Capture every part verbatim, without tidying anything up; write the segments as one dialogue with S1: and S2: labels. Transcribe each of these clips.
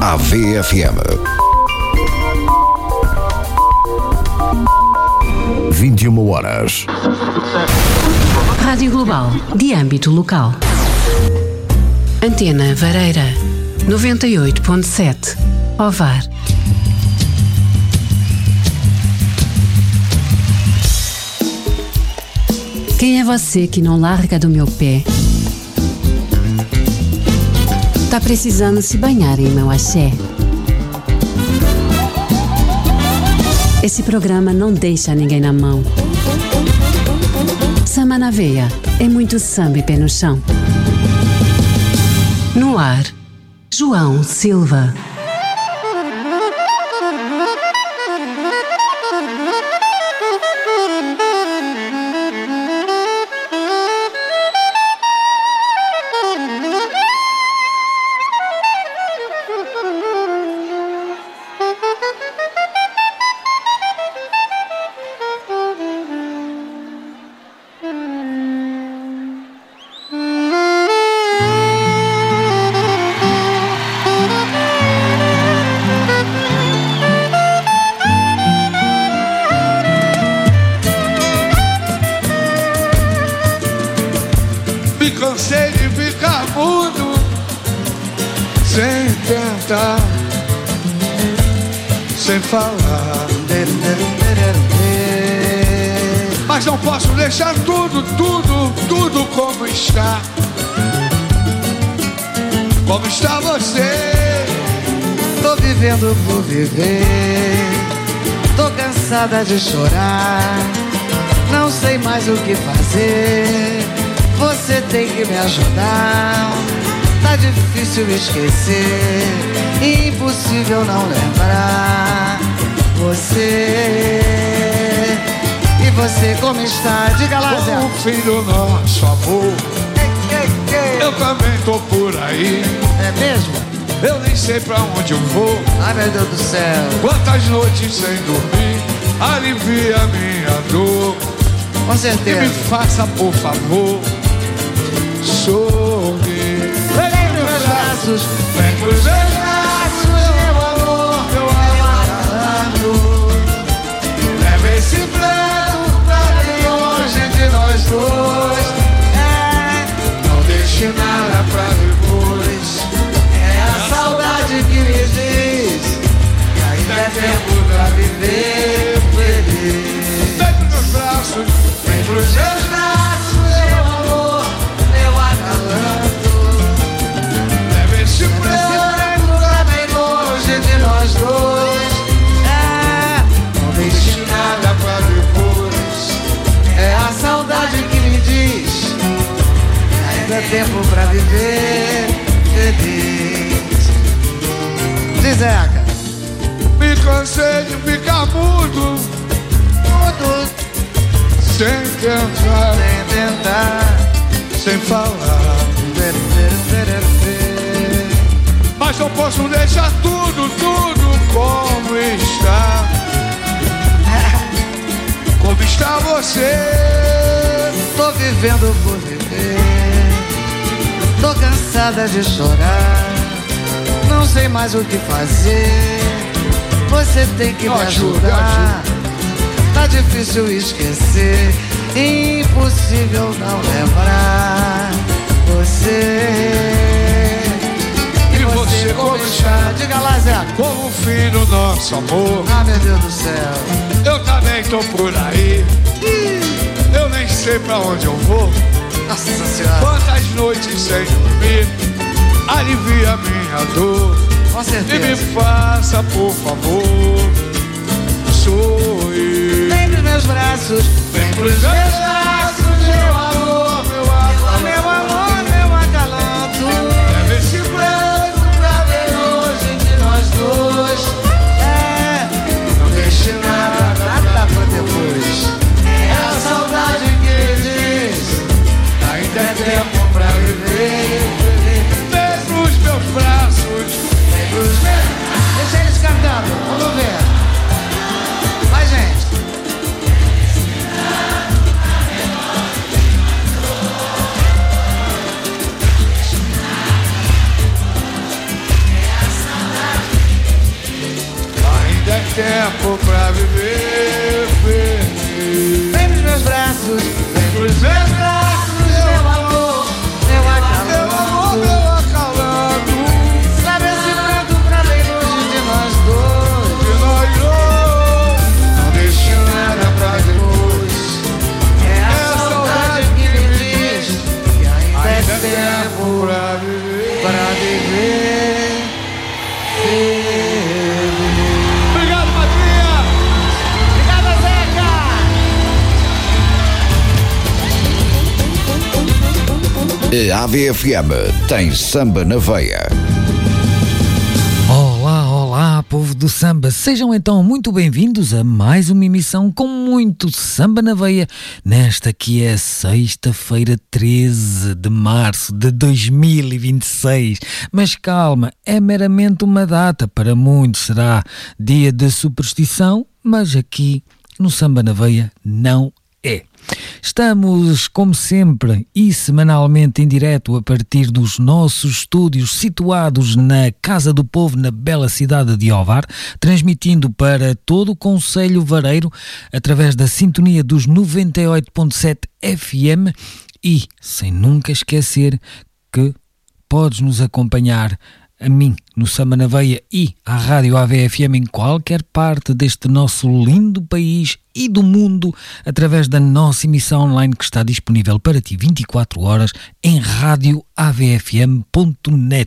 S1: A V F M. vinte e uma horas.
S2: Rádio Global, de âmbito local. Antena Vareira, noventa e oito ponto sete, Ovar. Quem é você que não larga do meu pé? Tá precisando se banhar em meu axé? Esse programa não deixa ninguém na mão. Samba na veia, é muito samba e pé no chão. No ar, João Silva.
S3: Cansei de ficar mudo, sem tentar, sem falar. Mas não posso deixar tudo, tudo, tudo como está. Como está você?
S4: Tô vivendo por viver, tô cansada de chorar, não sei mais o que fazer. Você tem que me ajudar. Tá difícil esquecer, impossível não lembrar você. E você como está? Diga lá, Zé.
S3: Como o fim do nosso amor.
S4: Que, que, que?
S3: Eu também tô por aí.
S4: É mesmo?
S3: Eu nem sei pra onde eu vou.
S4: Ai, meu Deus do céu.
S3: Quantas noites sem dormir, alivia a minha dor.
S4: Com certeza.
S3: E me faça, por favor, sorrir.
S4: Vem pros meus braços,
S3: Vem pros meus braços, meu amor, meu amado. Leva esse plano pra bem longe de nós dois.
S4: é,
S3: Não deixe nada pra depois.
S4: é a saudade que me diz que ainda é tempo pra viver feliz.
S3: Vem pros meus braços, vem pros meus braços, meu amor,
S4: Meu acalanto,
S3: leva esse
S4: esse
S3: plano
S4: tempo tá bem longe de nós dois. É,
S3: não deixe nada pra depois.
S4: é a saudade que me diz que ainda é tempo pra viver feliz. Diz, Zeca.
S3: Me cansei de ficar mudo,
S4: Tudo
S3: sem tentar,
S4: sem tentar.
S3: sem falar. Mas não posso deixar tudo, tudo como está. Como está você?
S4: Tô vivendo por viver, tô cansada de chorar, não sei mais o que fazer. Você tem que
S3: Me
S4: me
S3: ajuda,
S4: ajudar. Tá difícil esquecer, impossível não lembrar você.
S3: E você como está?
S4: Diga lá, Zé.
S3: Como o fim do nosso amor.
S4: Ah, meu Deus do céu.
S3: Eu também tô por aí. Eu nem sei pra onde eu vou.
S4: Nossa Senhora.
S3: Quantas noites sem dormir, alivia a minha dor.
S4: Com
S3: E me
S4: certeza.
S3: faça, por favor, sorrir.
S4: Vem pros meus braços,
S3: Vem pros meus braços, meu amor, meu amor.
S4: meu amor, meu acalanto.
S3: Leva esse plano pra bem longe de nós dois.
S4: É,
S3: Não deixe nada,
S4: nada pra depois.
S3: é a saudade que diz ainda é tempo pra viver. Vem pros meus braços, vem pros meus.
S4: Deixa eles cantando, vamos ver. Vai, gente.
S3: tempo pra viver feliz.
S4: Vem pros meus braços,
S3: Vem pros meus braços, meu amor,
S4: meu
S3: meu amor,
S4: acalento.
S3: meu acalento.
S4: Sabe esse pranto pra bem longe de nós dois.
S3: De nós dois, não deixe nada pra depois.
S4: É a saudade que me diz que ainda é
S3: Ainda é
S4: tempo
S3: tempo pra viver.
S4: pra viver feliz.
S3: Obrigado, Patrinha!
S4: Obrigada, Zeca!
S1: A V F M tem samba na veia.
S5: Olá, olá, povo do samba. Sejam então muito bem-vindos a mais uma emissão com muito samba na veia, nesta que é sexta-feira, treze de março de dois mil e vinte e seis. Mas calma, é meramente uma data, para muitos será dia de superstição, mas aqui no Samba na Veia não é. Estamos, como sempre, e semanalmente em direto a partir dos nossos estúdios situados na Casa do Povo, na bela cidade de Ovar, transmitindo para todo o Concelho Vareiro através da sintonia dos noventa e oito ponto sete F M e sem nunca esquecer que podes nos acompanhar a mim no Samba na Veia e à Rádio A V F M em qualquer parte deste nosso lindo país e do mundo através da nossa emissão online que está disponível para ti vinte e quatro horas em rádio a v f m ponto net.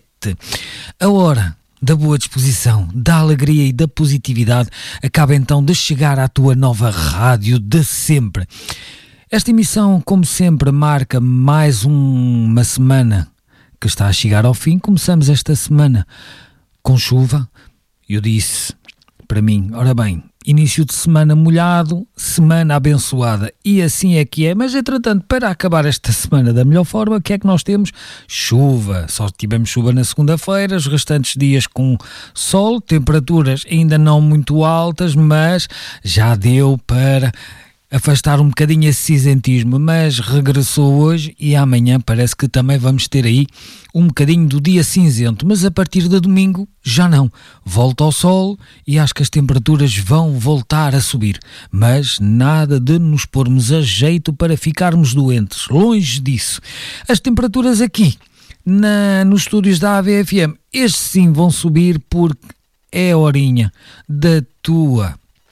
S5: A hora da boa disposição, da alegria e da positividade acaba então de chegar à tua nova rádio de sempre. Esta emissão, como sempre, marca mais um, uma semana que está a chegar ao fim. Começamos esta semana com chuva. Eu disse para mim, ora bem, início de semana molhado, semana abençoada, e assim é que é. Mas entretanto, para acabar esta semana da melhor forma, o que é que nós temos? Chuva. Só tivemos chuva na segunda-feira, os restantes dias com sol, temperaturas ainda não muito altas, mas já deu para afastar um bocadinho esse cinzentismo, mas regressou hoje e amanhã parece que também vamos ter aí um bocadinho do dia cinzento, mas a partir de domingo já não, volta ao sol e acho que as temperaturas vão voltar a subir, mas nada de nos pormos a jeito para ficarmos doentes, longe disso. As temperaturas aqui na, nos estúdios da A V F M, estes sim vão subir porque é a horinha da tua.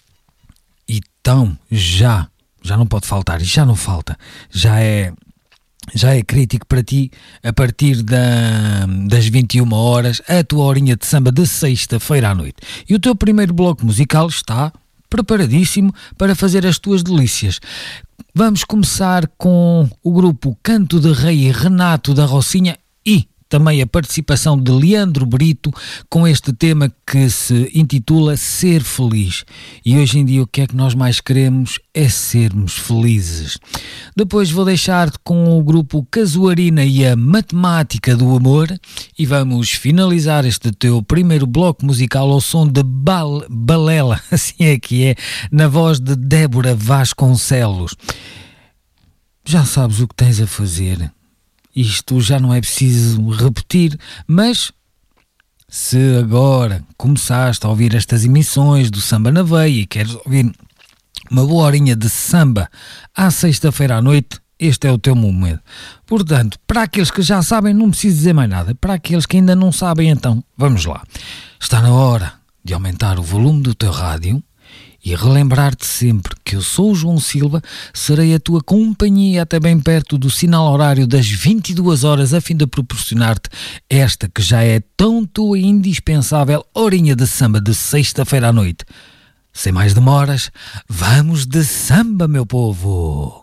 S5: Então, já, já não pode faltar, já não falta, já é, já é crítico para ti, a partir da, das vinte e uma horas, a tua horinha de samba de sexta-feira à noite. E o teu primeiro bloco musical está preparadíssimo para fazer as tuas delícias. Vamos começar com o grupo Canto de Rei e Renato da Rocinha e também a participação de Leandro Brito com este tema que se intitula Ser Feliz. E hoje em dia o que é que nós mais queremos é sermos felizes. Depois vou deixar-te com o grupo Casuarina e a Matemática do Amor e vamos finalizar este teu primeiro bloco musical ao som de Bal- Balela, assim é que é, na voz de Débora Vasconcelos. Já sabes o que tens a fazer. Isto já não é preciso repetir, mas se agora começaste a ouvir estas emissões do Samba na Veia e queres ouvir uma boa horinha de samba à sexta-feira à noite, este é o teu momento. Portanto, para aqueles que já sabem, não preciso dizer mais nada. Para aqueles que ainda não sabem, então, vamos lá. Está na hora de aumentar o volume do teu rádio e relembrar-te sempre que eu sou o João Silva, serei a tua companhia até bem perto do sinal horário das vinte e duas horas a fim de proporcionar-te esta que já é tão tua e indispensável horinha de samba de sexta-feira à noite. Sem mais demoras, vamos de samba, meu povo!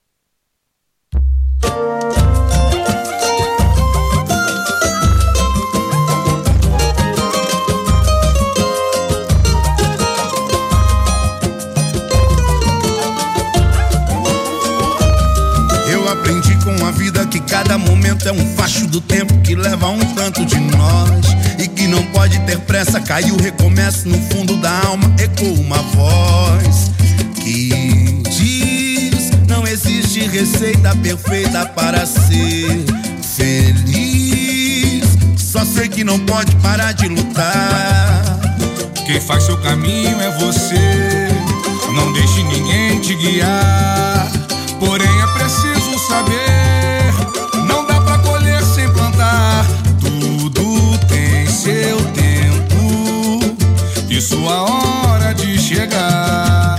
S6: Aprendi com a vida que cada momento é um facho do tempo que leva a um tanto de nós e que não pode ter pressa, caiu, recomeça no fundo da alma, ecoa uma voz que diz: não existe receita perfeita para ser feliz, só sei que não pode parar de lutar. Quem Quem faz seu caminho é você. Não deixe ninguém te guiar. Porém é preciso saber, não dá pra colher sem plantar. Tudo tem seu tempo e sua hora de chegar.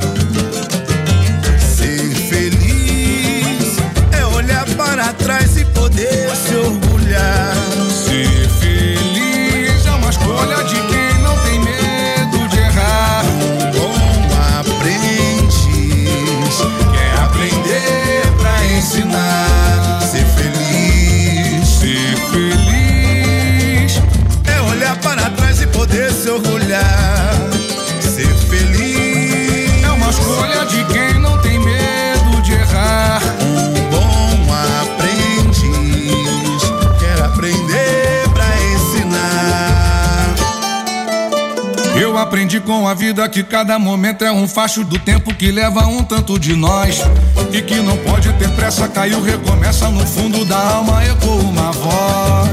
S7: Ser feliz é olhar para trás e poder se orgulhar.
S6: Ser feliz é uma escolha de quem não tem medo de errar.
S7: Um bom aprendiz
S6: quer aprender pra ensinar.
S7: Ser feliz,
S6: ser feliz
S7: é olhar para trás e poder se orgulhar. Ser feliz
S6: é uma escolha de quem não tem medo de errar.
S7: Um bom aprendiz quer aprender pra ensinar.
S6: Eu aprendi com a vida que cada momento é um facho do tempo que leva um tanto de nós. E que não pode ter pressa, caiu, recomeça no fundo da alma, ecoa uma voz.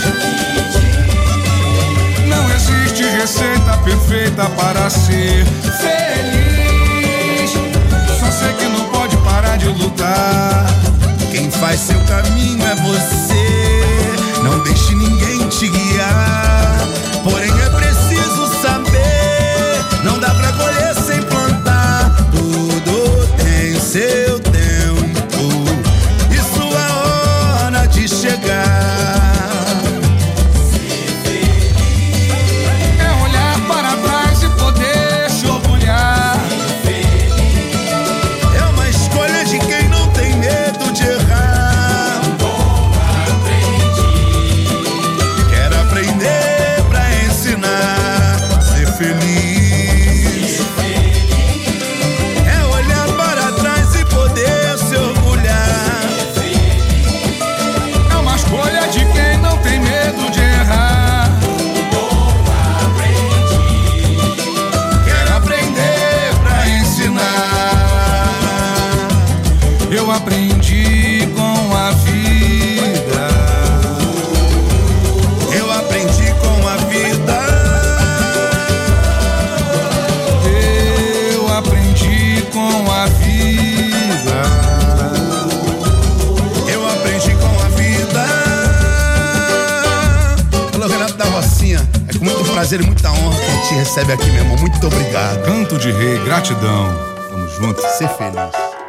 S6: Não existe receita perfeita para ser feliz. Só sei que não pode parar de lutar.
S7: Quem faz seu caminho é você. Não deixe ninguém te guiar. Porém é preciso saber, não dá pra colher sem plantar. Tudo tem seu tempo e sua hora de chegar.
S6: É olhar para trás e poder se orgulhar.
S7: É uma escolha de quem não tem medo de errar. Quer aprender pra ensinar. Ser feliz é olhar para trás e poder se orgulhar.
S6: É uma escolha de quem não tem medo de errar.
S7: Quer aprender pra ensinar.
S6: Eu aprendi com a vida.
S7: Eu aprendi com a vida.
S6: Eu aprendi com a vida.
S7: Eu aprendi com a vida. Alô, Renato da Rocinha. É com muito prazer e muita honra que a gente recebe aqui, meu irmão. Muito obrigado.
S6: Canto de rei, gratidão. Tamo junto.
S7: Ser feliz.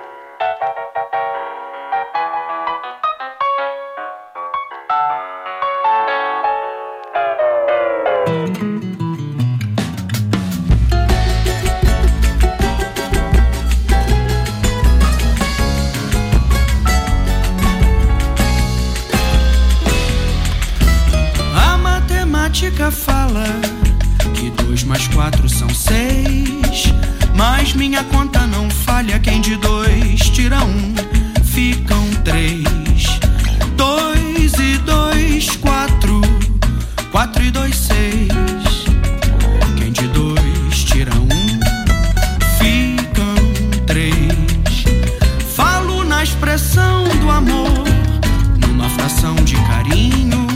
S8: A matemática fala que dois mais quatro são seis, mas minha conta não falha. Quem de dois tira um, ficam três. Dois e dois, quatro. Quatro e dois, seis. Quem de dois tira um, ficam três. Falo na expressão do amor, numa fração de carinho,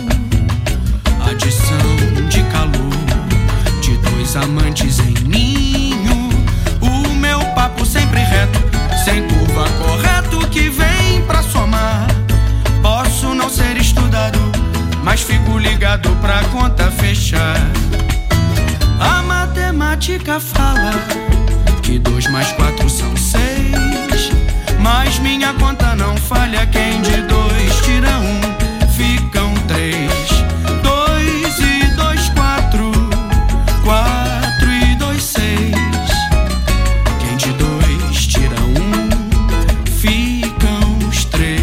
S8: adição de calor de dois amantes em ninho. O meu papo sempre reto, sem curva, correto, que vem pra somar. Posso não ser estudado, mas fico ligado pra conta fechar. A matemática fala que dois mais quatro são seis, mas minha conta não falha. Quem de dois tira um, ficam três. Dois e dois, quatro. Quatro e dois, seis. Quem de dois tira um, ficam os três.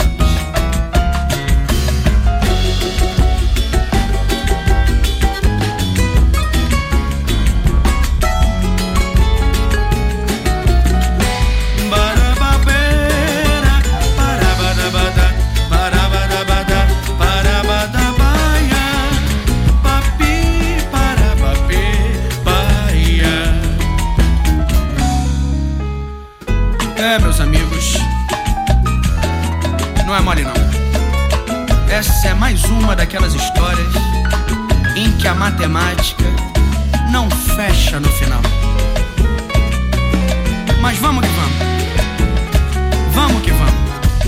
S8: Barababera, barabadabada, barabadabada, barabadabaia, papi, parabapê, baia. É, meus amigos, não é mole não. Essa é mais uma daquelas histórias em que a matemática não fecha no final. Mas vamos que vamos. Vamos que vamos.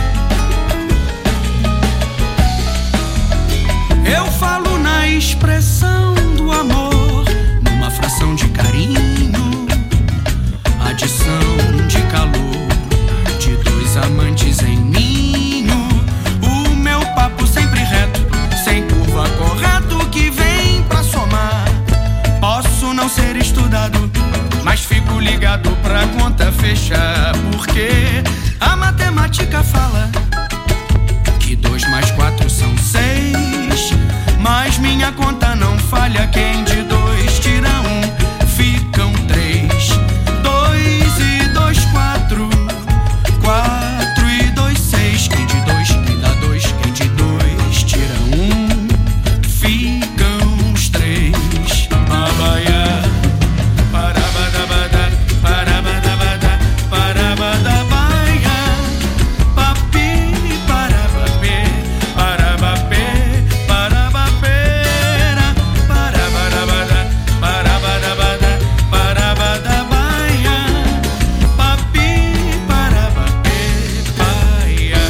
S8: Eu falo na expressão do amor, numa fração de carinho, adição de calor, de dois amantes em ninho. O meu papo sempre reto, sem curva, correto, que vem pra somar. Posso não ser estudado, mas fico ligado pra conta fechar, porque a matemática fala que dois mais quatro são seis, mas minha conta não falha. Quem de dois tira um, ficam três. Dois e dois, quatro. Quatro e dois, seis. Quem de dois, quem dá dois. Quem de dois tira um, ficam os três. Babaia, parabadabada, parabadabada, parabadabaia, papi, parabapê, parabapê, parabapera, parabadabada, parabadabada, parabadabaia, papi, parabapê, paia.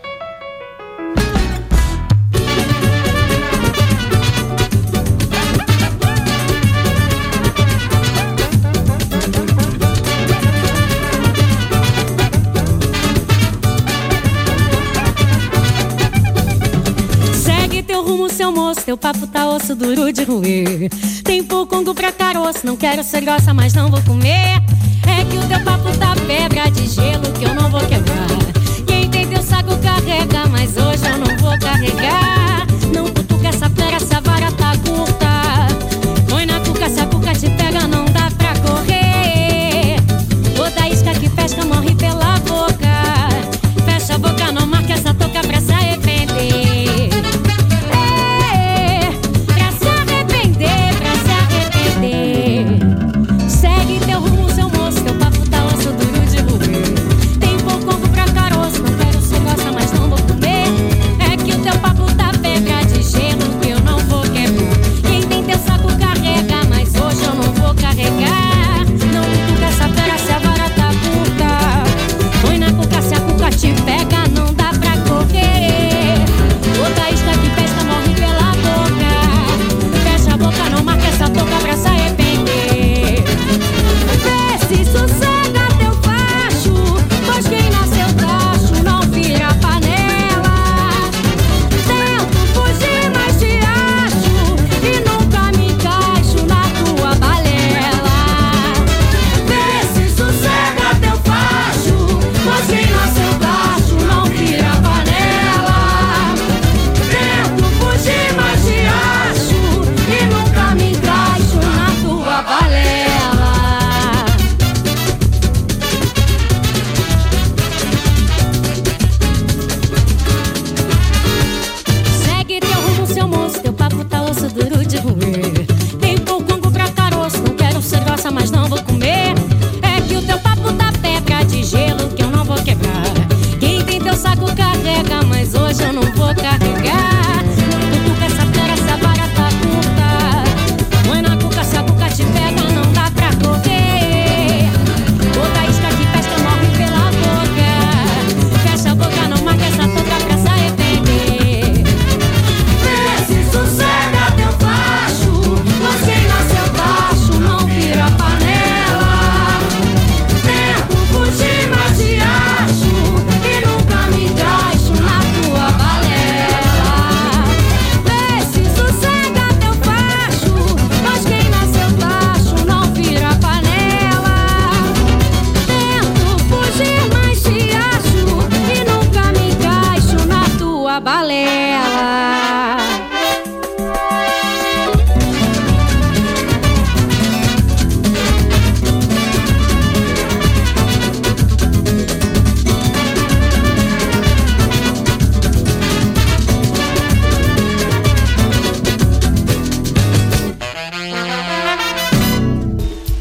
S9: Segue teu rumo, seu moço, teu papo tá osso duro de roer. Tem poucongo pra caroço, não quero ser grossa, mas não vou comer. É que o teu papo tá pedra de gelo que eu não vou quebrar. Quem tem teu saco carrega, mas hoje eu não vou carregar. Não cutuca essa pera, essa vara tá curta. Põe na cuca, se a cuca te pega, não dá pra correr. Toda isca que pesca morre pela boca. Fecha a boca, não marca essa toca pra se arrepender. É, pra se arrepender, pra se arrepender. Segue teu rumo, seu moço, teu papo tá osso duro de roer. Tem pouco pra caroço, não quero ser gosta, mas não vou comer. É que o teu papo tá pedra de gelo que eu não vou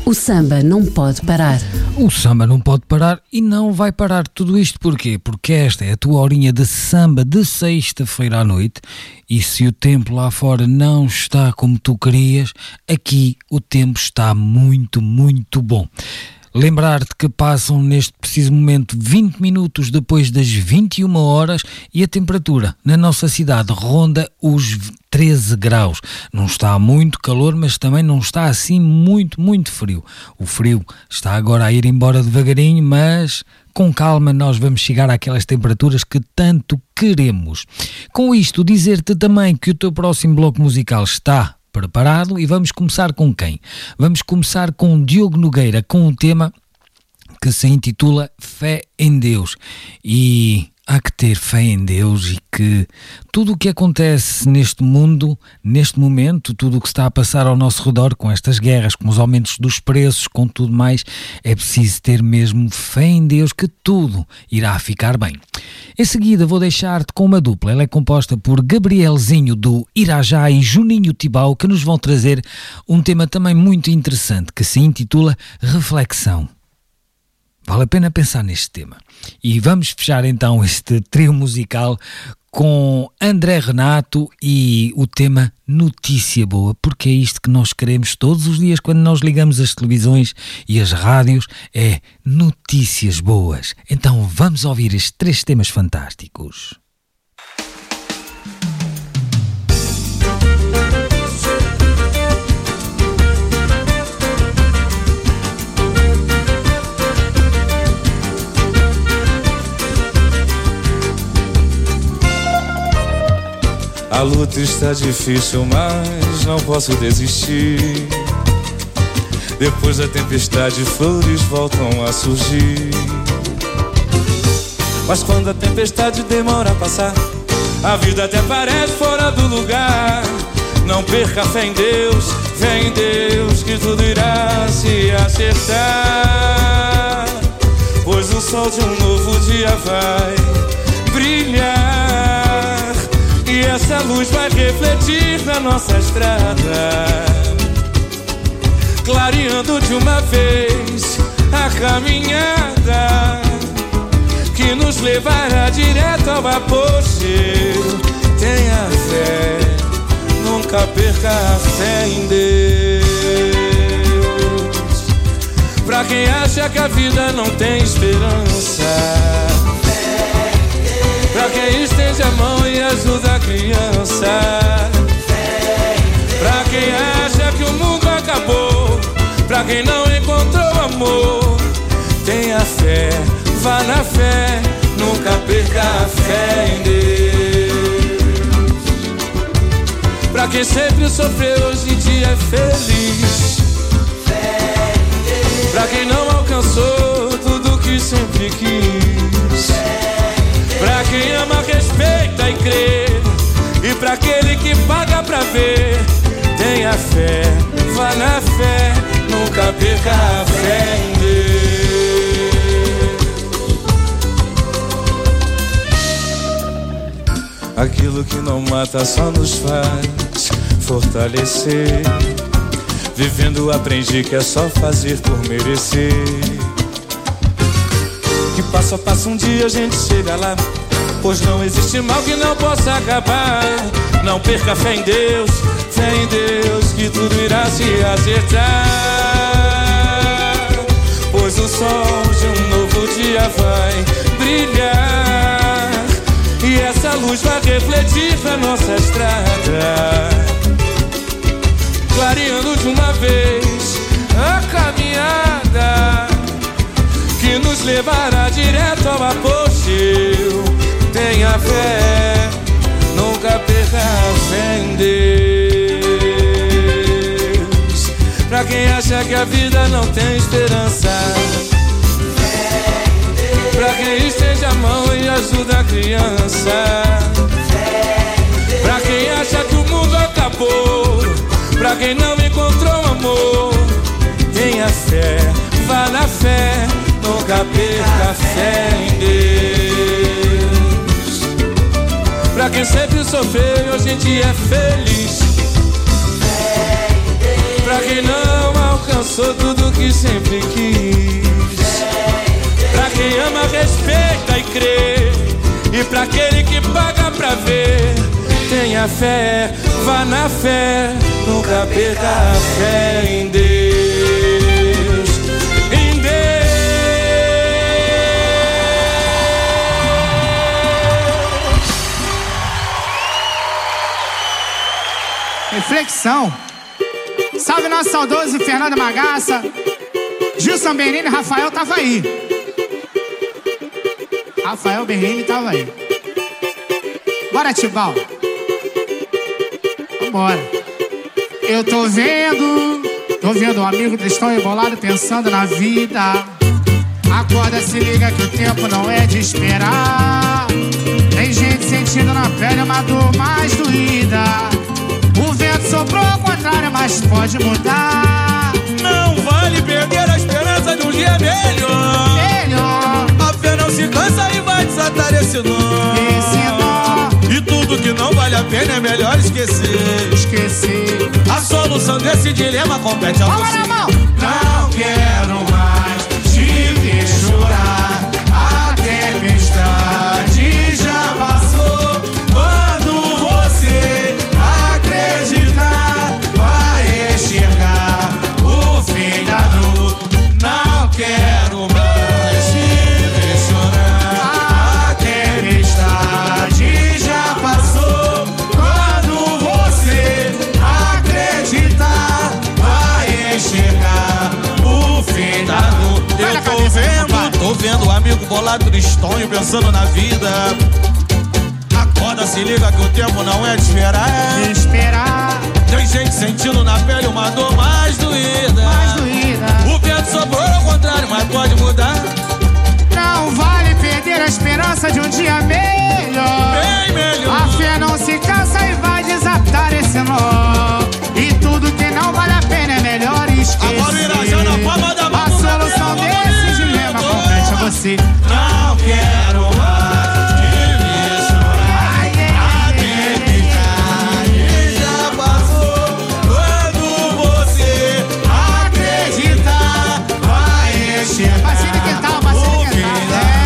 S2: O samba não pode parar.
S5: O samba não pode parar e não vai parar. Tudo isto porquê? Porque esta é a tua horinha de samba de sexta-feira à noite e se o tempo lá fora não está como tu querias, aqui o tempo está muito, muito bom. Lembrar-te que passam neste preciso momento vinte minutos depois das vinte e uma horas e a temperatura na nossa cidade ronda os treze graus. Não está muito calor, mas também não está assim muito, muito frio. O frio está agora a ir embora devagarinho, mas com calma nós vamos chegar àquelas temperaturas que tanto queremos. Com isto, dizer-te também que o teu próximo bloco musical está preparado e vamos começar com quem? Vamos começar com Diogo Nogueira, com um tema que se intitula Fé em Deus. E há que ter fé em Deus e que tudo o que acontece neste mundo, neste momento, tudo o que está a passar ao nosso redor, com estas guerras, com os aumentos dos preços, com tudo mais, é preciso ter mesmo fé em Deus que tudo irá ficar bem. Em seguida vou deixar-te com uma dupla. Ela é composta por Gabrielzinho do Irajá e Juninho Tibau, que nos vão trazer um tema também muito interessante, que se intitula Reflexão. Vale a pena pensar neste tema. E vamos fechar então este trio musical com André Renato e o tema Notícia Boa, porque é isto que nós queremos todos os dias quando nós ligamos as televisões e as rádios, é notícias boas. Então vamos ouvir estes três temas fantásticos.
S10: A luta está difícil, mas não posso desistir. Depois da tempestade, flores voltam a surgir. Mas quando a tempestade demora a passar, a vida até parece fora do lugar. Não perca a fé em Deus, fé em Deus, que tudo irá se acertar. Pois o sol de um novo dia vai brilhar. E essa luz vai refletir na nossa estrada, clareando de uma vez a caminhada que nos levará direto ao apogeu. Tenha fé, nunca perca a fé em Deus. Pra quem acha que a vida não tem esperança, pra quem estende a mão e ajuda a criança, pra quem acha que o mundo acabou, pra quem não encontrou amor, tenha fé, vá na fé, nunca perca a fé em Deus. Pra quem sempre sofreu, hoje em dia é feliz, pra quem não alcançou tudo que sempre quis, pra quem ama, respeita e crê, e pra aquele que paga pra ver, tenha fé, vá na fé, nunca perca a fé em Deus. Aquilo que não mata só nos faz fortalecer. Vivendo aprendi que é só fazer por merecer. Que passo a passo um dia a gente chega lá, pois não existe mal que não possa acabar. Não perca a fé em Deus, fé em Deus, que tudo irá se acertar. Pois o sol de um novo dia vai brilhar. E essa luz vai refletir na nossa estrada, clareando de uma vez a caminhada que nos levará direto ao apogeu. Tenha fé, nunca perca a fé em Deus. Pra quem acha que a vida não tem esperança, pra quem estende a mão e ajuda a criança, pra quem acha que o mundo acabou, pra quem não encontrou amor, tenha fé, vá na fé, nunca perca a fé em Deus. Pra quem sempre sofreu e hoje em dia é feliz, pra quem não alcançou tudo que sempre quis. Pra quem ama, respeita e crê. E pra aquele que paga pra ver, tenha fé, vá na fé, nunca perca a fé em Deus, em Deus.
S11: Reflexão. Salve nosso saudoso Fernando Magaça, Gilson Bernini e Rafael tava aí. Rafael Bernini tava aí. Bora, Tibau. Vambora. Eu tô vendo, tô vendo um amigo tristão e bolado pensando na vida. Acorda, se liga que o tempo não é de esperar. Tem gente sentindo na pele uma dor mais doída. O vento soprou ao contrário, mas pode mudar.
S12: Não vale perder a esperança de um dia melhor.
S11: Melhor.
S12: A fé não se cansa e vai desatar esse nó.
S11: Esse nó.
S12: E tudo que não vale a pena é melhor esquecer.
S11: Esquecer.
S12: A solução desse dilema compete ao você.
S11: Não quero mais te ver chorar. A tempestade já passou. Quando você acreditar, vai enxergar o fim da dor. Não quero mais te ver chorar. A tempestade já passou. Quando você acreditar, vai enxergar o fim da dor.
S12: Eu tô vendo, tô vendo o amigo bolado tristonho pensando na vida. Acorda, se liga que o tempo não é de esperar.
S11: De esperar.
S12: Tem gente sentindo na pele uma dor mais doída.
S11: Mais doída.
S12: O vento soprou ao contrário, mas pode mudar.
S11: Não vale perder a esperança de um dia melhor.
S12: Bem melhor.
S11: A fé não se cansa e vai desatar esse nó. E tudo que não vale a pena é melhor esquecer.
S12: Agora o Irajá na palma da mão.
S11: A solução desse dilema compete a você.
S12: Não quero mais te ver chorar. A tempestade já passou. Quando você
S11: acreditar, vai enxergar. Vacina que tal, vacina que tal.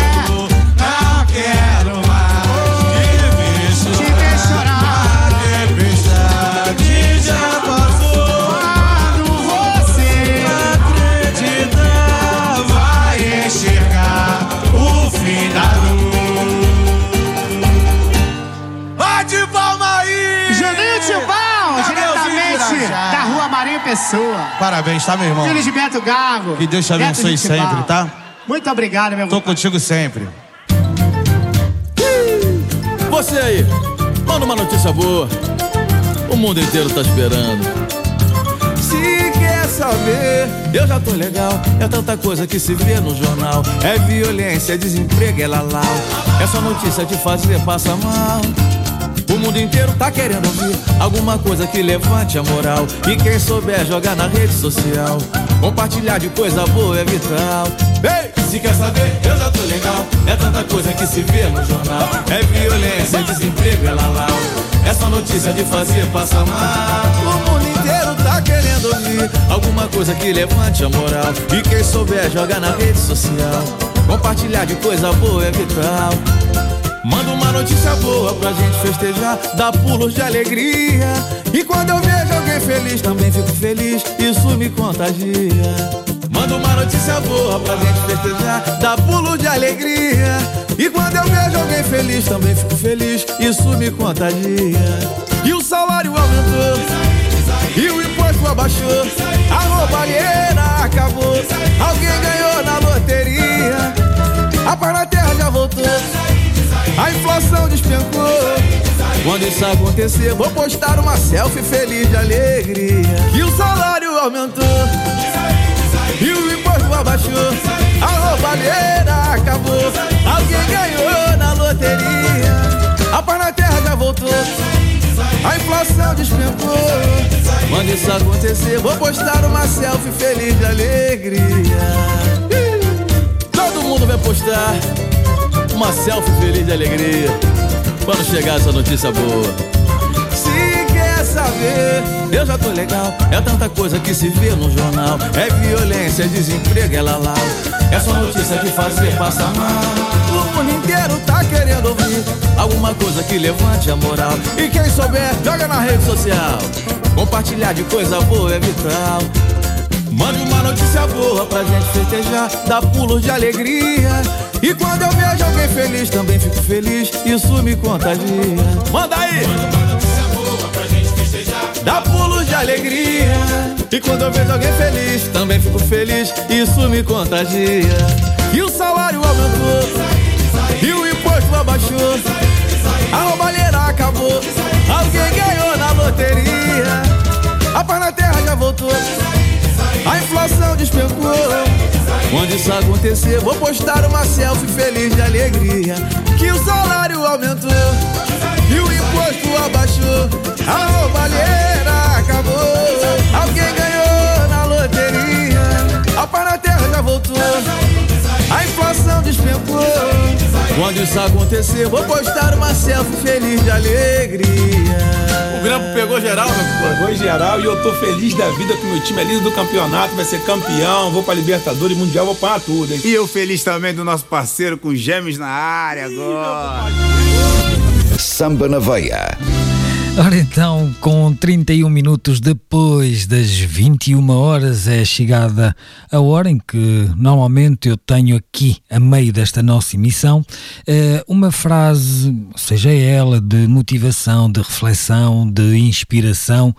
S12: não quero mais te ver chorar.
S11: Te ver chorar.
S12: A tempestade já passou.
S11: Quando você
S12: acreditar,
S11: vai enxergar o fim da luz.
S12: Vai de palma aí!
S11: Juninho Tibau, diretamente da Rua Marinho Pessoa.
S12: Parabéns, tá, meu irmão?
S11: Filho de Beto Gago.
S12: Que Deus te
S11: Beto
S12: abençoe
S11: de Tibau.
S12: sempre, tá?
S11: Muito obrigado, meu
S12: Tô
S11: compadre.
S12: contigo sempre.
S13: Você aí, manda uma notícia boa. O mundo inteiro tá esperando. Se quer saber, eu já tô legal. É tanta coisa que se vê no jornal. É violência, é desemprego, é lalau. É só notícia de fazer passar mal. O mundo inteiro tá querendo ouvir alguma coisa que levante a moral. E quem souber jogar na rede social, compartilhar de coisa boa é vital. Ei, se quer saber, eu já tô legal. É tanta coisa que se vê no jornal. É violência, é desemprego, é lalau. É só notícia de fazer passar mal. O mundo inteiro tá querendo ouvir alguma coisa que levante a moral. E quem souber jogar na rede social, compartilhar de coisa boa é vital. Manda uma notícia boa pra gente festejar, dá pulos de alegria. E quando eu vejo alguém feliz, também fico feliz, isso me contagia. Manda uma notícia boa pra gente festejar, dá pulos de alegria. E quando eu vejo alguém feliz, também fico feliz, isso me contagia. E o salário aumentou, e o imposto abaixou, a roubalheira acabou, alguém ganhou na loteria. A paz na terra já voltou, a inflação despencou. Quando isso acontecer, vou postar uma selfie feliz de alegria. E o salário aumentou, e o imposto abaixou, a roubalheira acabou, alguém ganhou na loteria. A paz na terra já voltou, a inflação despencou. Quando isso acontecer, vou postar uma selfie feliz de alegria. Todo mundo vai postar uma selfie feliz de alegria quando chegar essa notícia boa. Se quer saber, eu já tô legal. É tanta coisa que se vê no jornal. É violência, desemprego, é lalau. É só notícia de fazer passar mal. O mundo inteiro tá querendo ouvir alguma coisa que levante a moral. E quem souber, joga na rede social. Compartilhar de coisa boa é vital. Mande uma notícia boa pra gente festejar, dá pulos de alegria. E quando eu vejo alguém feliz, também fico feliz, isso me contagia. Manda aí! Manda uma notícia boa pra gente festejar, dá pulos de alegria. E quando eu vejo alguém feliz, também fico feliz, isso me contagia. E o salário aumentou, e o imposto abaixou, a roubalheira acabou, alguém ganhou na loteria. A paz na terra já voltou, a inflação despencou. Quando isso acontecer, vou postar uma selfie feliz de alegria. Que o salário aumentou e o imposto abaixou, a roubalheira acabou, alguém ganhou na loteria. A paz na terra já voltou, a inflação despencou. Quando isso acontecer, vou postar uma selfie feliz de alegria. O grampo pegou geral, meu filho?
S14: Pegou geral e eu tô feliz da vida que meu time é líder do campeonato, vai ser campeão, vou pra Libertadores, Mundial, vou pra tudo, hein?
S15: E eu feliz também do nosso parceiro com Gêmeos na área agora.
S1: Samba na Veia.
S5: Ora então, com trinta e um minutos depois das vinte e uma horas, é chegada a hora em que normalmente eu tenho aqui, a meio desta nossa emissão, uma frase, seja ela de motivação, de reflexão, de inspiração,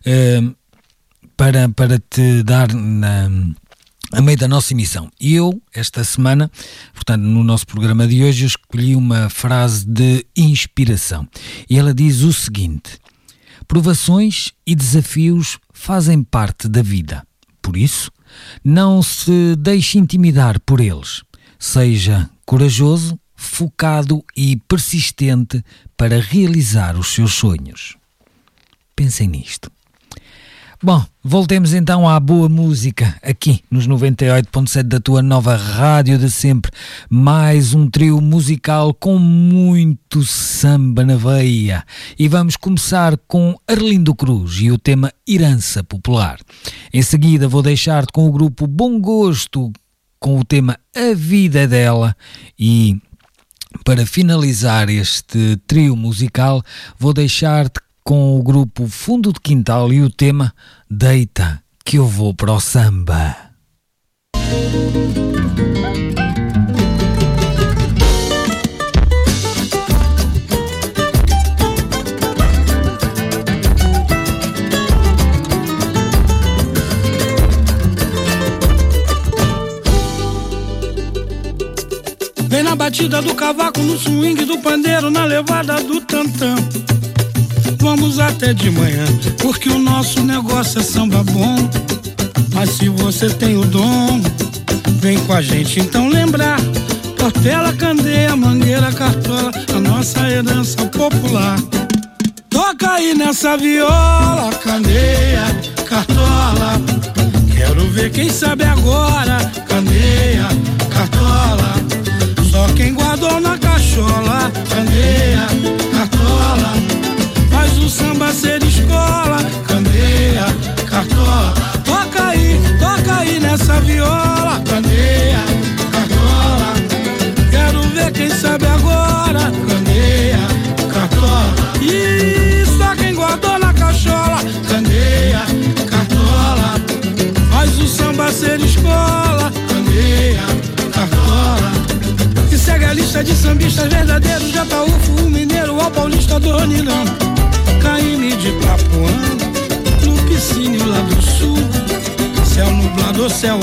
S5: para, para te dar na... a meio da nossa emissão. E eu, esta semana, portanto, no nosso programa de hoje, eu escolhi uma frase de inspiração. E ela diz o seguinte: provações e desafios fazem parte da vida. Por isso, não se deixe intimidar por eles. Seja corajoso, focado e persistente para realizar os seus sonhos. Pensem nisto. Bom, voltemos então à boa música aqui nos noventa e oito ponto sete da tua nova rádio de sempre. Mais um trio musical com muito samba na veia. E vamos começar com Arlindo Cruz e o tema Herança Popular. Em seguida vou deixar-te com o grupo Bom Gosto com o tema A Vida é Dela. E para finalizar este trio musical vou deixar-te com o grupo Fundo de Quintal e o tema Deita que eu vou para o samba.
S8: Vem na batida do cavaco, no swing do pandeiro, na levada do tantã. Vamos até de manhã, porque o nosso negócio é samba bom. Mas se você tem o dom, vem com a gente então lembrar. Portela, candeia, mangueira, cartola, a nossa herança popular. Toca aí nessa viola, candeia, cartola. Quero ver quem sabe agora, candeia, cartola. Só quem guardou na cachola, candeia, cartola. Faz o samba ser escola, candeia, cartola. Toca aí, toca aí nessa viola, candeia, cartola. Quero ver quem sabe agora, candeia, cartola. E só quem guardou na cachola, candeia, cartola. Faz o samba ser escola, candeia, cartola. E segue a lista de sambistas verdadeiros, de Ataúfo, o mineiro, ao paulista do Ronilão. Caíme de Papuã, no piscine lá do sul. Céu nublado ou céu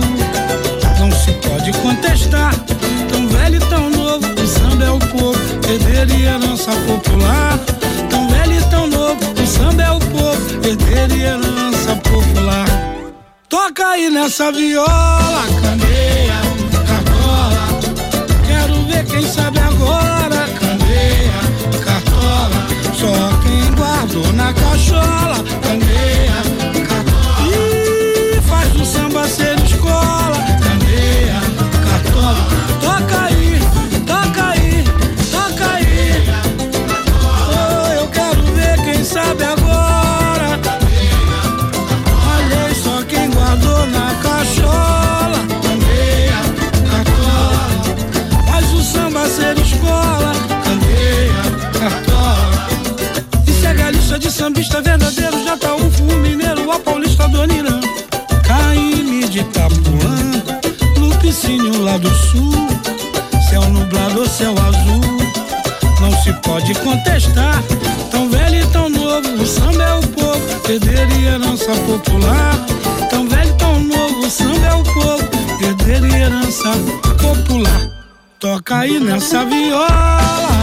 S8: azul, não se pode contestar. Tão velho e tão novo, o samba é o povo, herdeiro e herança popular. Tão velho e tão novo, o samba é o povo, herdeiro e herança popular. Toca aí nessa viola, candeia, cartola. Quero ver quem sabe agora, candeia, cartola. Só quem guardou na cachola, candeia, cartola. E faz o samba ser escola, candeia, cartola. Toca aí, toca aí, toca aí. Oh, eu quero ver quem sabe agora.
S16: Itapuã, no piscinho lá do sul, céu nublado ou céu azul, não se pode contestar. Tão velho e tão novo, o samba é o povo, perder e herança popular. Tão velho e tão novo, o samba é o povo, perder e herança popular. Toca aí nessa viola.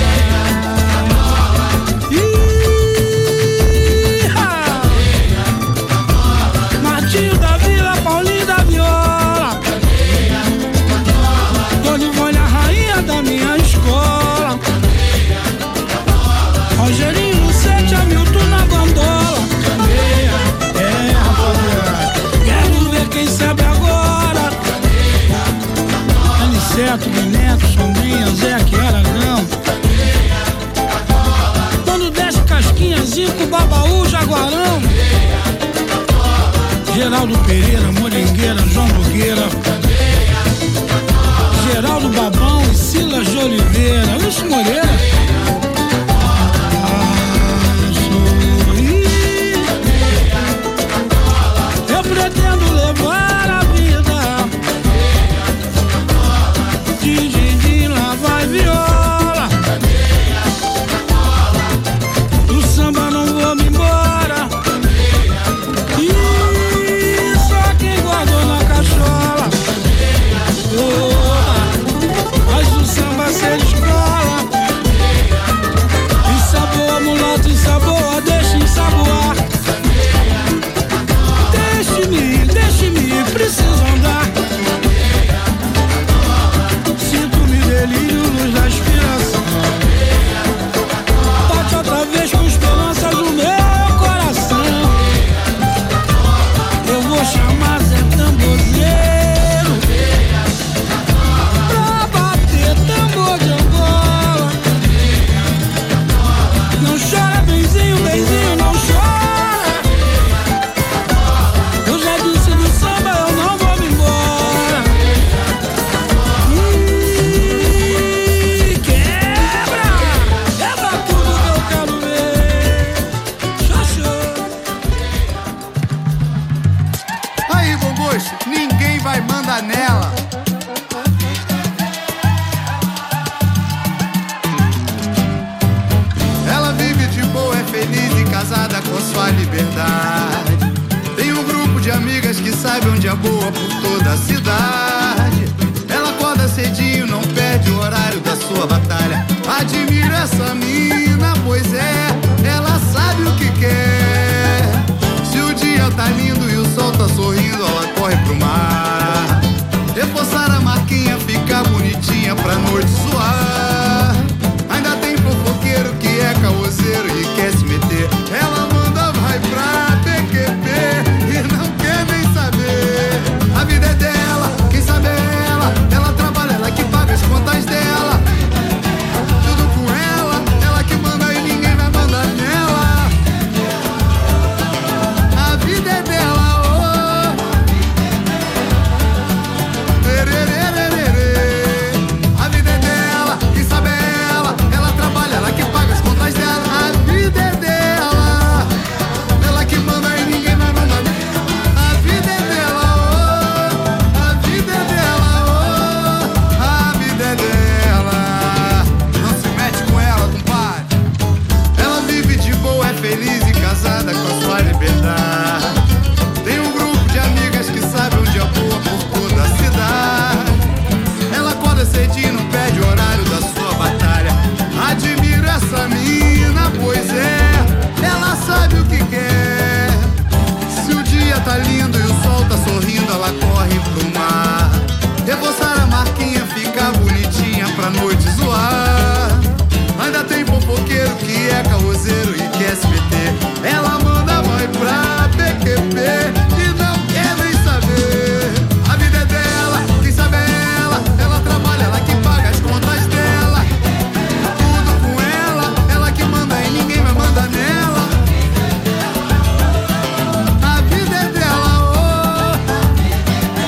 S16: Martinho da Vila, Paulinho da Viola, Dona Ivone, a rainha da minha escola, Rogerinho no sete, Hamilton na gondola. É, rapaziada, quero ver quem sabe agora. Aniceto, Neto, Sombrinha, Zé Aragão, Quando desce Casquinha, Zico, Babaú, Jaguarão, Geraldo Pereira, Moringueira, João Nogueira, Geraldo Babão e Silas de Oliveira, Lúcio Moreira. Eu pretendo levar a vida de din-din, lá vai viola. Do samba não vou me embora, e só quem guardou na cachola. Oh, faz o samba ser escola. Ensaboa, mulato, ensaboa, deixa ensaboar. Deixe-me, deixe-me, preciso andar. Sinto-me delírio, luz da inspiração. Bate outra vez com esperança no meu coração. Eu vou chamar Zé Tamborzeiro pra bater tambor de Angola. Não chora, benzinho, benzinho, não chora. Eu já disse do samba, eu não vou me embora. Hum, quebra, quebra tudo que eu quero ver. Xoxô.
S3: Aí, Bombocho, ninguém vai mandar nela. Ela vive de boa, é feliz e casada com sua liberdade. Tem um grupo de amigas que sabe onde é boa por toda a cidade. Ela acorda cedinho, não perde o horário da sua batalha. Admiro essa mina, pois é, ela sabe o que quer. Se o dia tá lindo e o sol tá sorrindo, ela corre pro mar. Reforçar a marquinha, ficar bonitinha pra noite suar. Ainda tem fofoqueiro que é caoseiro e quer se meter. Ela manda, vai pra P Q P e não quer nem saber. A vida é dela, quem sabe é ela. Ela trabalha, ela que paga as contas dela. Tudo com ela, ela que manda e ninguém vai mandar nela. A vida é dela, oh. Erererererê. A vida é dela, quem sabe é ela. Ela trabalha, ela que paga as contas dela. A vida é dela, ela que manda e ninguém vai mandar nela. A vida é dela, oh. A vida é dela, oh. A vida é dela. Não se mete com ela, compadre. Ela vive de boa, é feliz e casada com a sua liberdade. Tem um grupo de amigas que sabe onde é boa por toda a cidade. Ela acorda cedinho, não perde o horário da sua batalha. Admiro essa mina, pois é, ela sabe o que quer. Se o dia tá lindo e o sol tá sorrindo, ela corre pro mar. Reforçar a marquinha, ficar bonitinha pra noite zoar. Ainda tem fofoqueiro que é caoseiro e quer se meter. Ela manda, vai pra P Q P e não quer nem saber. A vida é dela, quem sabe é ela. Ela trabalha, ela que paga as contas dela. Tudo com ela, ela que manda e ninguém vai mandar nela. A vida é dela, oh.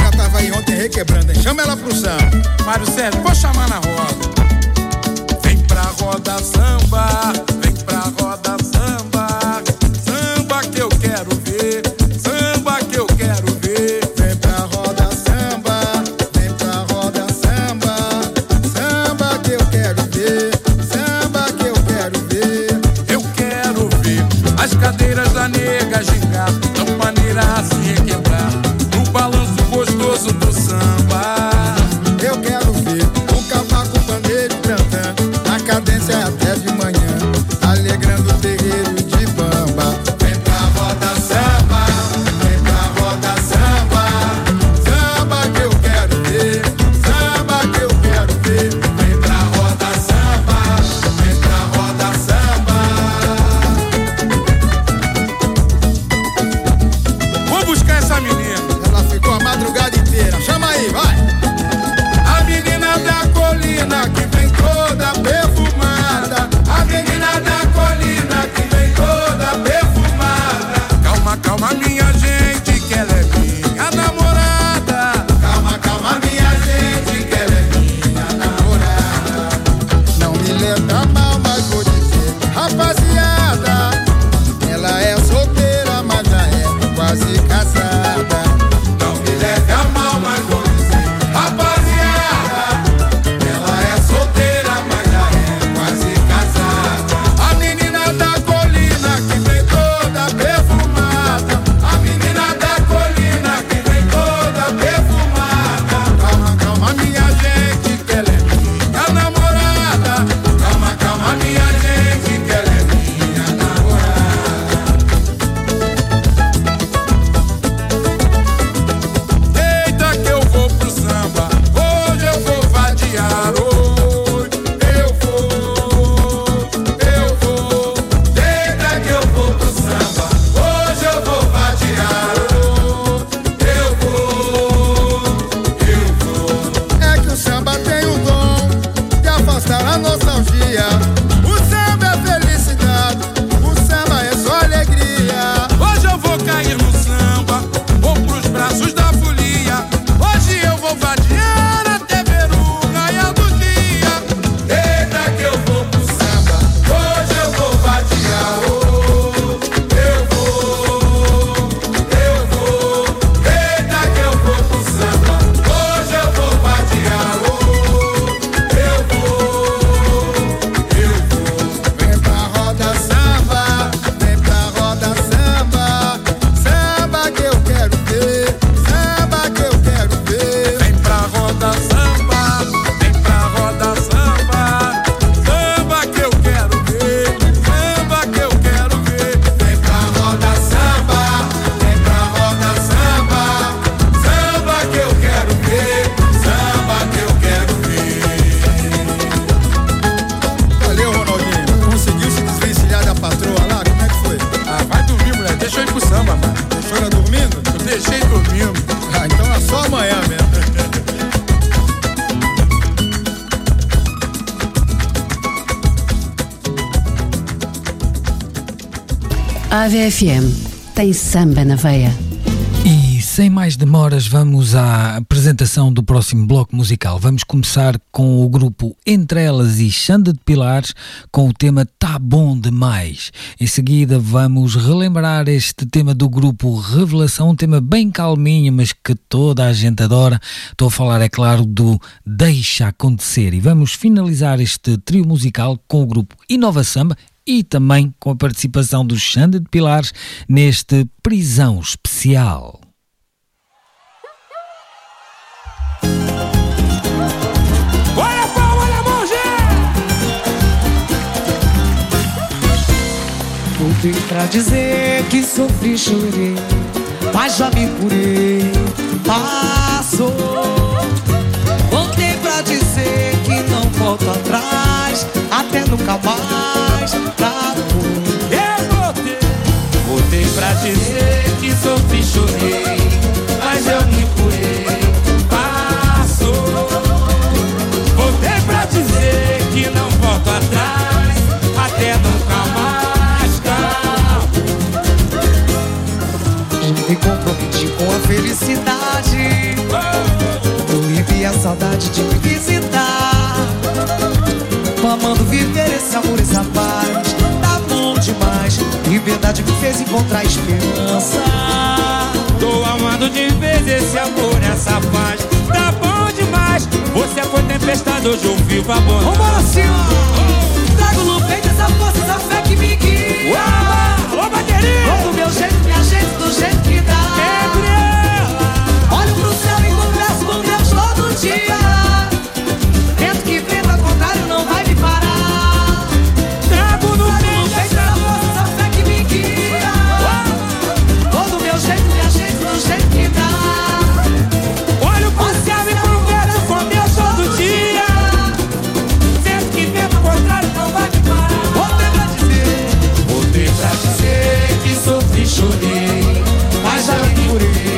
S6: menina tava aí ontem requebrando, hein? Chama ela pro samba.
S14: Mário Sérgio, vou chamar na roda. Vem pra roda samba, vem pra roda samba. Samba que eu quero ver, samba que eu quero ver.
S6: Vem pra roda samba, vem pra roda samba. Samba que eu quero ver, samba que eu quero ver.
S14: Eu quero ver as cadeiras da nega gingar, campaneira assim quebrar, no balanço gostoso do samba.
S6: Eu quero ver o cavaco pandeiro cantando, a cadência é até de manhã, alegrando o terreiro de bamba. Vem pra roda samba, vem pra roda samba. Samba que eu quero ver, samba que eu quero ver. Vem pra roda samba, vem pra roda samba.
S14: Vou buscar essa menina.
S6: Ela ficou a madrugada inteira. Chama aí, vai!
S14: A menina da colina que vem toda perfumada. A menina da colina que vem toda perfumada. Calma, calma, minha gente, que ela é minha namorada.
S6: Calma, calma, minha gente, que ela é minha namorada. Não me leva mal, mas vou dizer, rapaziada, ela é solteira, mas já é quase casada.
S14: Não me leve a mal, mas vou dizer, rapaziada,
S6: ela é solteira, mas já é quase casada.
S14: a menina da colina que vem toda perfumada. A menina da colina que vem toda perfumada.
S6: Calma, calma, minha gente, que ela é
S14: Minha namorada.
S6: calma, calma, minha gente, que ela é minha namorada.
S14: Eita que eu vou pro samba, hoje eu vou vadiar, oi, eu vou, eu vou.
S6: Eita que eu vou pro samba, hoje eu vou vadiar, eu vou, eu vou. É que o samba tem o dom de afastar a nostalgia. O samba é felicidade, o samba é só alegria.
S14: Hoje eu vou cair no samba, vou pros braços da folia. Hoje eu vou vadiar até ver o raiar do dia.
S6: Eita que eu vou pro samba, hoje eu vou vadiar, eu vou, eu vou. Eita que eu vou pro samba, hoje eu vou vadiar, eu vou, eu vou. Vem pra roda samba, vem pra roda samba. Samba que eu quero ver, samba que eu quero ver.
S14: Vem pra roda samba, vem pra roda samba. Samba que eu quero ver, samba que eu quero ver.
S6: Vem pra roda samba, vem pra roda samba. Samba que eu quero ver, samba que eu quero ver. Valeu, Ronaldinho. Conseguiu se desvencilhar da patroa lá? Como é que foi?
S14: Ah, vai dormir, mulher, deixa eu ir pro samba, mano.
S6: Deixou ela dormindo?
S14: Eu deixei dormindo.
S6: Ah, então é só amanhã mesmo.
S2: A V F M tem samba na veia.
S5: E sem mais demoras vamos à apresentação do próximo bloco musical. Vamos começar com o grupo Entre Elas e Xanda de Pilares com o tema Tá Bom Demais. Em seguida vamos relembrar este tema do grupo Revelação, um tema bem calminho, mas que toda a gente adora. Estou a falar, é claro, do Deixa Acontecer. E vamos finalizar este trio musical com o grupo Inova Samba e também com a participação do Xanda de Pilares neste Prisão Especial.
S14: Olha a palma, olha a mão,
S4: Voltei pra dizer que sofri, chorei, mas já me curei, passou. Voltei pra dizer que não volto atrás, até nunca mais, tá bom.
S14: Eu voltei.
S8: Voltei pra dizer que sofri, chorei, mas eu me curei, passou.
S14: Voltei pra dizer que não volto atrás, até nunca mais, calmo.
S4: Me comprometi com a felicidade, saudade de me visitar. Tô amando viver esse amor, essa paz. Tá bom demais, liberdade me fez encontrar esperança.
S17: Tô amando de vez esse amor, essa paz. Tá bom demais, você foi tempestade, hoje eu vivo a bonança.
S4: Vambora, senhor! Trago no peito essa força, essa fé que me guia.
S17: Uau! Ô, bateria!
S4: Vou do meu jeito, minha gente, do jeito que dá. Olho pro céu e converso com Deus todo dia. Vento que vento, ao contrário, não vai me parar.
S17: Trago no peito
S4: essa força, essa fé que me guia. Vou do meu jeito, minha gente, do jeito que dá.
S17: Olho pro céu e converso com Deus todo dia. Vento que vento, ao contrário, não vai me parar.
S4: Voltei pra dizer,
S17: voltei pra dizer que sofri, chorei, mas já me curei.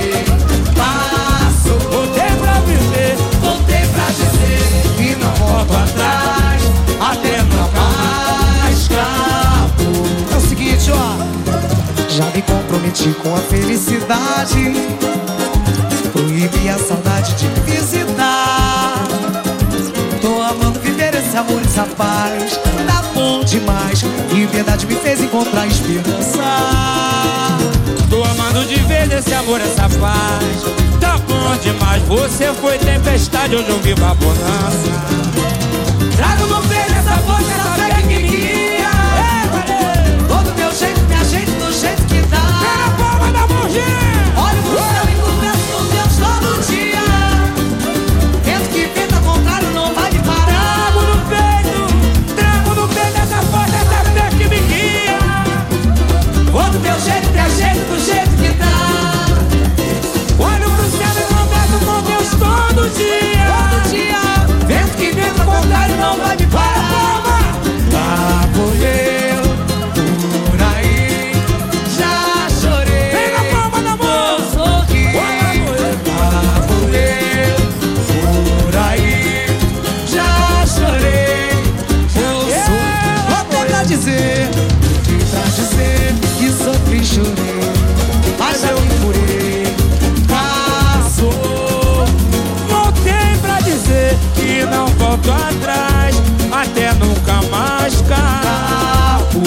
S17: Voltei pra viver,
S4: voltei pra dizer
S17: que não volto atrás, até nunca mais acabou.
S4: É o seguinte, ó, já me comprometi com a felicidade. Proíbe a saudade de me visitar. Tô amando viver esse amor, essa paz. Tá bom demais, liberdade me fez encontrar esperança.
S17: Tô amando de vez esse amor, essa paz. Tá bom demais, você foi tempestade, hoje eu vivo a bonança.
S4: Trago no peito essa força, essa fé que me guia. Todo meu jeito, minha gente, do jeito que dá.
S17: É a palma da mãozinha.
S4: Olho pro céu e converso com Deus todo dia. Vento que vento, ao contrário, não vai me parar.
S17: Trago no peito, trago no peito essa força, essa fé que me guia.
S4: Todo meu jeito, minha gente, do jeito que dá.
S17: Olho pro céu e converso com Deus todo dia.
S4: Todo dia.
S17: Vento que vento, ao contrário, não vai me parar.
S4: Lá vou eu, por aí, já chorei.
S17: Pega a palma da mão.
S4: Vou sorrir. Lá vou eu, por aí, já chorei. Eu sou, vou tentar dizer, tentar dizer que sofri, chorei, mas eu me curei. Passou.
S17: Voltei pra dizer que não volto atrás, até nunca mais acabou.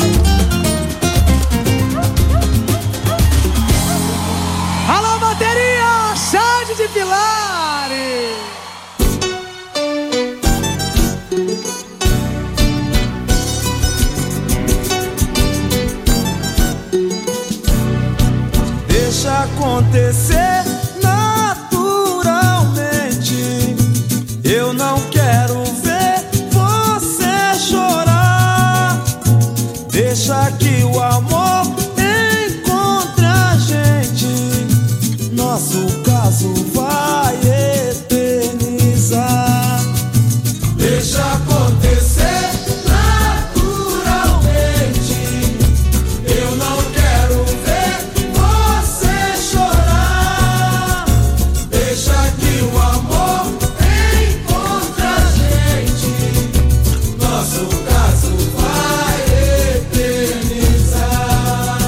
S4: Alô, bateria, Xande de Pilares.
S12: Deixa acontecer naturalmente. Eu não quero ver você chorar. Deixa que o amor encontre a gente. Nosso caso vai eternizar. Deixa acontecer naturalmente. Eu não quero ver você chorar. Deixa que o amor encontre a gente. Nosso caso vai eternizar.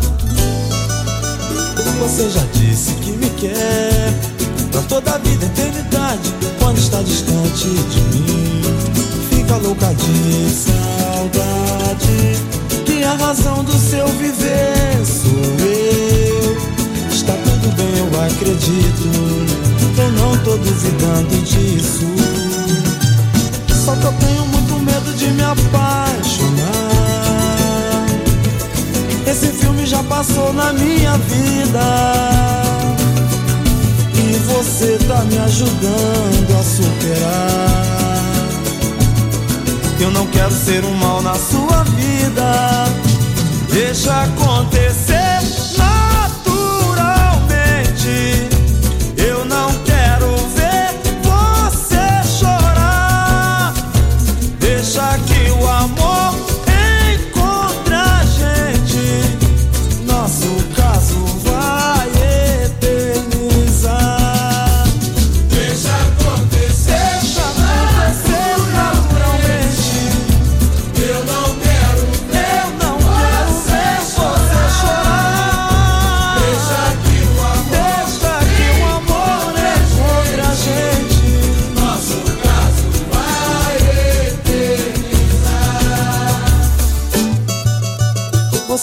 S12: Você já disse que me quer pra toda a vida, eternidade. Quando está distante de mim, fica louca de saudade. Que a razão do seu viver sou eu. Está tudo bem, eu acredito. Eu não tô duvidando disso. Só que eu tenho muito medo de me apaixonar. Esse filme já passou na minha vida. E você tá me ajudando a superar. Eu não quero ser um mal na sua vida. Deixa acontecer naturalmente. Eu não quero ver você chorar. Deixa que o amor encontre a gente. Nosso caso vai eternizar. Deixa acontecer, deixa acontecer naturalmente. Eu não quero, eu não quero ver você chorar.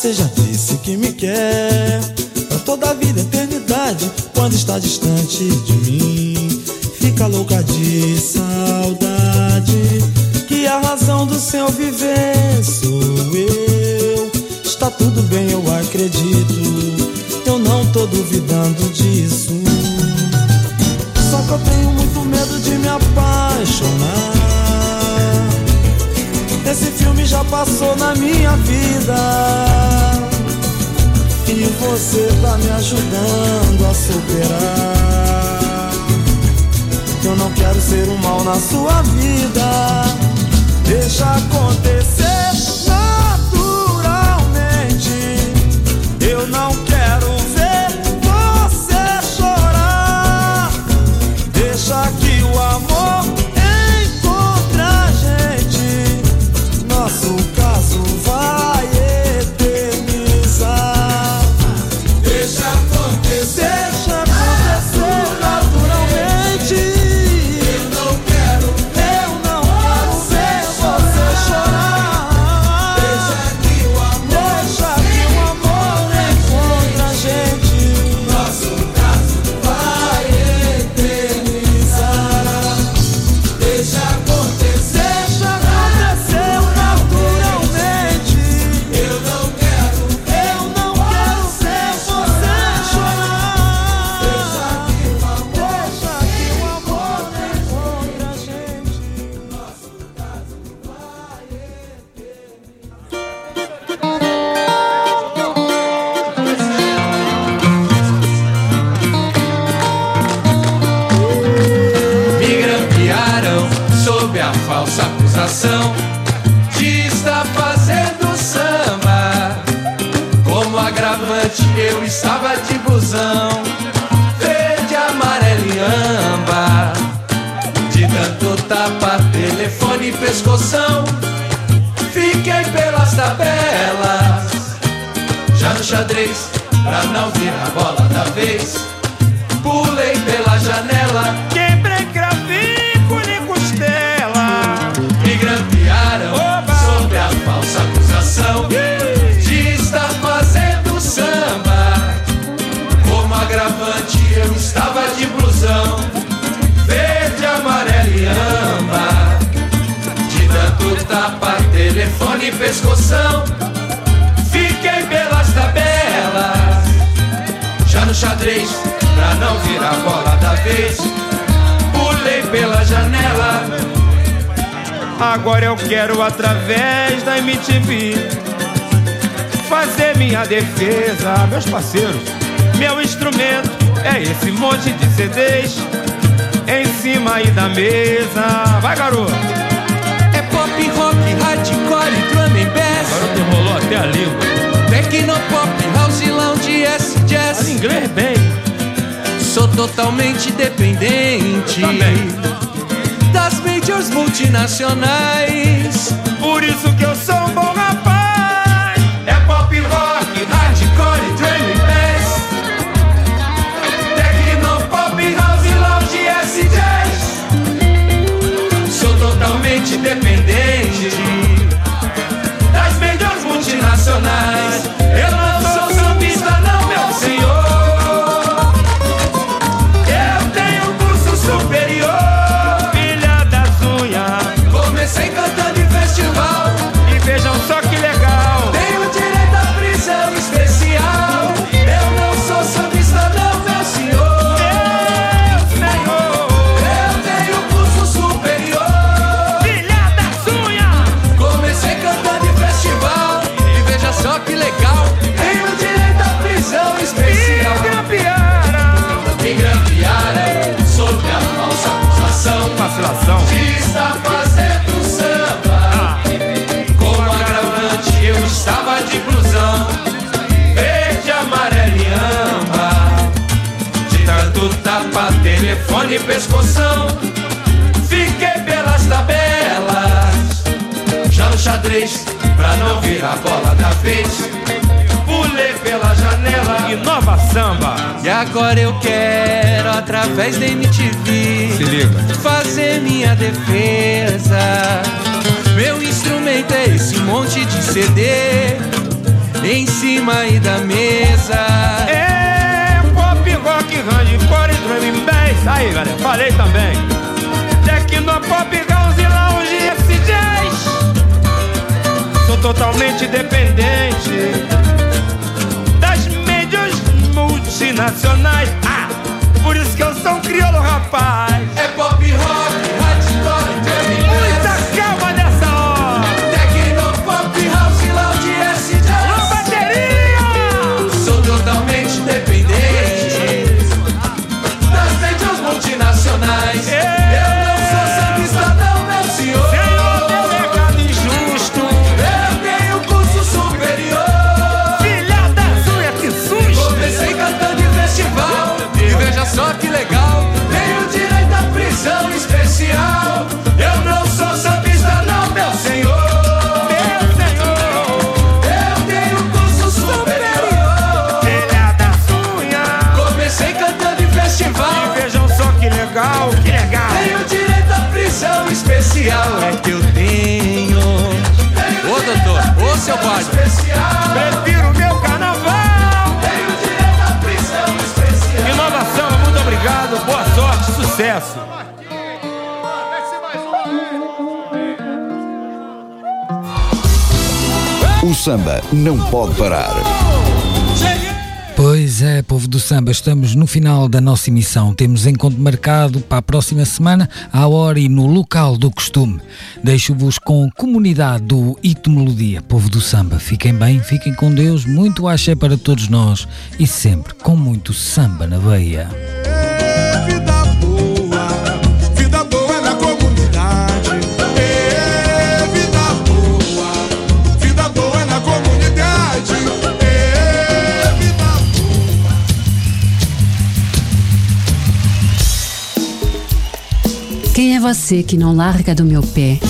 S12: Você já disse que me quer pra toda a vida, eternidade. Quando está distante de mim, fica louca de saudade. Que a razão do seu viver sou eu. Está tudo bem, eu acredito. Eu não tô duvidando disso. Só que eu tenho muito medo de me apaixonar. Esse filme já passou na minha vida e você tá me ajudando a superar. Eu não quero ser um mal na sua vida. Deixa acontecer naturalmente. Eu não quero ver você chorar. Deixa que o amor encontre a gente. Nosso caso vai eternizar. Deixa acontecer, deixa acontecer naturalmente. Eu não quero, eu não quero ver você chorar. Deixa que o amor, deixa que o amor encontre a gente. Nosso caso vai eternizar. Deixa acontecer, deixa acontecer naturalmente. Eu não quero, eu não quero ver você chorar. Deixa que o amor, deixa que o amor encontre a gente. Nosso caso vai
S8: Me grampearam sob a falsa acusação de estar fazendo samba. Como agravante eu estava de blusão verde, amarelo e âmbar. De tanto tapa, telefone e pescoção, fiquei pelas tabelas. Já no xadrez, pra não vir a bola da vez, pulei pela janela, quebrei clavícula e costela. Me grampearam sob a falsa acusação de estar fazendo samba. Como agravante eu estava de blusão verde, amarelo e âmbar. De tanto tapa, telefone e pescoção, fiquei pelas tabelas. Já no xadrez, pra não vir a bola da vez, pulei pela janela. Agora eu quero, através da M T V, fazer minha defesa. Meus parceiros, meu instrumento é esse monte de C Ds em cima aí da mesa. Vai, garoto! É pop, rock, hardcore, drum and bass. Garoto, enrolou até a língua. Tecnopop, house, lounge, S jazz. Fala inglês bem. Sou totalmente dependente das majors multinacionais. Por isso que eu sou um bom rapaz. É pop, rock, hardcore, drum and bass. Tecnopop, house, lounge, S jazz. Sou totalmente dependente das majors multinacionais. Eu não sou sambista não, meu senhor. Eu tenho curso superior, filha das unhas. Comecei cantando em festival e vejam só que legal. Tenho direito à prisão especial. Eu não sou sambista não, meu senhor. Meu senhor. Eu tenho curso superior, filha das unhas. Comecei cantando em festival e veja só que legal. Tenho direito à prisão especial. Me grampearam, me grampearam sob a falsa acusação, vacilação, de estar fazendo samba. Como agravante eu estava de blusão verde, amarelo e âmbar. De tanto tapa, telefone e pescoção, fiquei pelas tabelas. Já no xadrez, pra não vir a bola da vez, pulei pela janela. E nova samba. E agora eu quero, através da M T V, se liga, fazer minha defesa. Meu instrumento é esse monte de C D
S17: em cima aí da mesa.
S10: É pop, rock, range, core, drum and bass. Aí galera, falei também. Techno, pop, house, lounge, esse jazz. Sou totalmente dependente das mídias multinacionais. Ah, por isso que eu sou um crioulo, rapaz.
S17: É pop, rock, hardcore, drum and bass.
S10: Muita calma nessa hora.
S17: Techno, pop, house, lounge, esse jazz.
S10: Uma bateria.
S17: Sou totalmente dependente das mídias multinacionais.
S10: É.
S17: Eu não sou sambista não, meu senhor.
S10: Senhor, meu mercado injusto.
S17: Eu tenho curso superior.
S10: Filha das unhas, que susto.
S17: Comecei cantando em festival. E veja só que legal, tenho direito à prisão especial. Eu não sou sambista não, meu senhor.
S10: Meu senhor.
S17: Eu tenho curso superior.
S10: Filha das unhas.
S17: Comecei cantando em festival.
S10: E vejam só que legal, que legal.
S17: Tenho direito à prisão especial. É que eu tenho. Ô doutor, ô seu pai.
S10: Prefiro meu carnaval.
S17: Tenho direito à prisão especial.
S10: Inovação, muito obrigado, boa sorte, sucesso.
S1: O samba não pode parar.
S5: Pois é, povo do samba, estamos no final da nossa emissão. Temos encontro marcado para a próxima semana, à hora e no local do costume. Deixo-vos com a comunidade do Hito Melodia. Povo do samba, fiquem bem, fiquem com Deus, muito axé para todos nós e sempre com muito samba na veia.
S14: Vida boa, vida boa na comunidade. É, vida boa, vida boa na comunidade. É, vida boa.
S2: Quem é você que não larga do meu pé?